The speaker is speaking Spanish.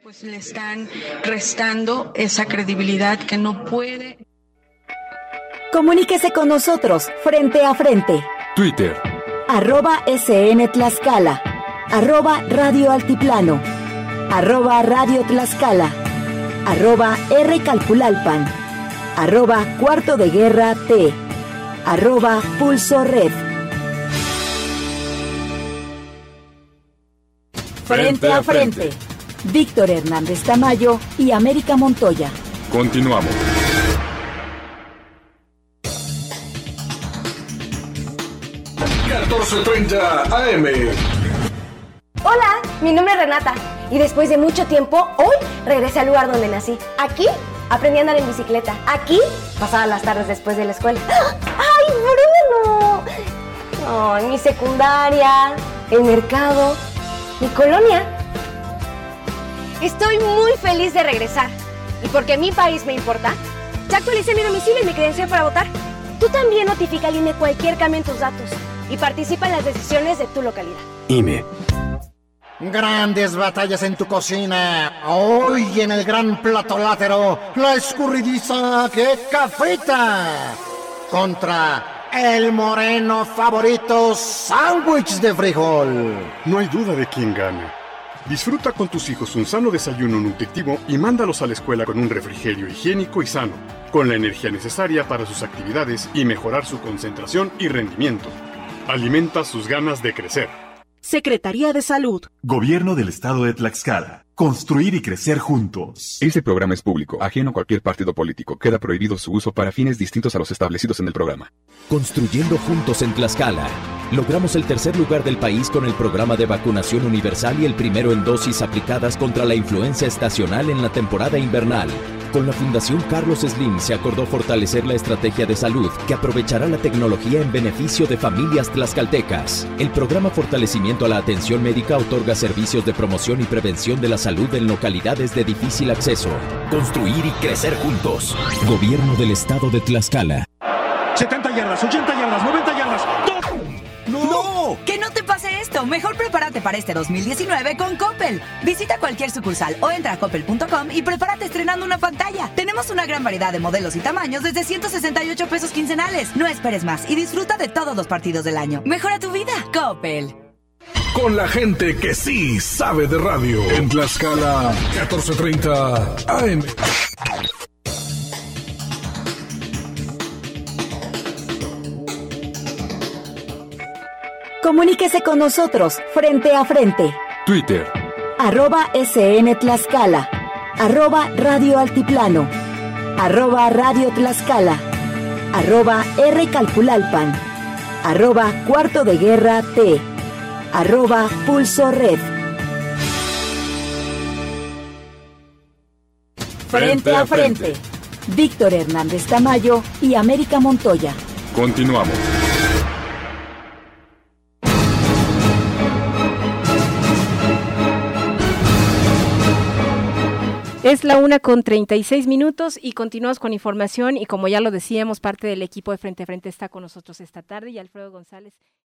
Pues le están restando esa credibilidad que no puede. Comuníquese con nosotros frente a frente. Twitter. @SN Tlaxcala. @Radio Altiplano. @Radio Tlaxcala. @R Calpulalpan. @Cuarto de Guerra T. @Pulso Red. Frente a frente. Víctor Hernández Tamayo y América Montoya. Continuamos. AM. Hola, mi nombre es Renata y después de mucho tiempo, hoy regresé al lugar donde nací. Aquí aprendí a andar en bicicleta. Aquí pasaba las tardes después de la escuela. ¡Ay, Bruno! Oh, mi secundaria, el mercado, mi colonia. Estoy muy feliz de regresar. Y porque mi país me importa, ya actualicé mi domicilio y mi credencial para votar. Tú también notifica al INE cualquier cambio en tus datos y participa en las decisiones de tu localidad. INE. Grandes batallas en tu cocina. Hoy en el gran plato látero, la escurridiza queca frita contra el moreno favorito sándwich de frijol. No hay duda de quién gana. Disfruta con tus hijos un sano desayuno nutritivo y mándalos a la escuela con un refrigerio higiénico y sano, con la energía necesaria para sus actividades y mejorar su concentración y rendimiento. Alimenta sus ganas de crecer. Secretaría de Salud. Gobierno del Estado de Tlaxcala. Construir y crecer juntos. Este programa es público, ajeno a cualquier partido político. Queda prohibido su uso para fines distintos a los establecidos en el programa. Construyendo juntos en Tlaxcala. Logramos el tercer lugar del país con el programa de vacunación universal y el primero en dosis aplicadas contra la influenza estacional en la temporada invernal. Con la Fundación Carlos Slim se acordó fortalecer la estrategia de salud que aprovechará la tecnología en beneficio de familias tlaxcaltecas. El programa Fortalecimiento a la Atención Médica otorga servicios de promoción y prevención de la salud en localidades de difícil acceso. Construir y crecer juntos. Gobierno del Estado de Tlaxcala. 70 yardas, 80 yardas, 90 yardas. ¡No! ¡Que no te pase esto! Mejor prepárate para este 2019 con Coppel. Visita cualquier sucursal o entra a coppel.com y prepárate estrenando una pantalla. Tenemos una gran variedad de modelos y tamaños desde 168 pesos quincenales. No esperes más y disfruta de todos los partidos del año. Mejora tu vida, Coppel. Con la gente que sí sabe de radio. En Tlaxcala, 1430 AM. Comuníquese con nosotros frente a frente. Twitter. @SN Tlaxcala. @Radio Altiplano. @Radio Tlaxcala. @R Calpulalpan. @Cuarto de Guerra T. @Pulso Red. Frente a frente. Víctor Hernández Tamayo y América Montoya. Continuamos. Es la 1:36 y continuamos con información y como ya lo decíamos, parte del equipo de Frente a Frente está con nosotros esta tarde y Alfredo González.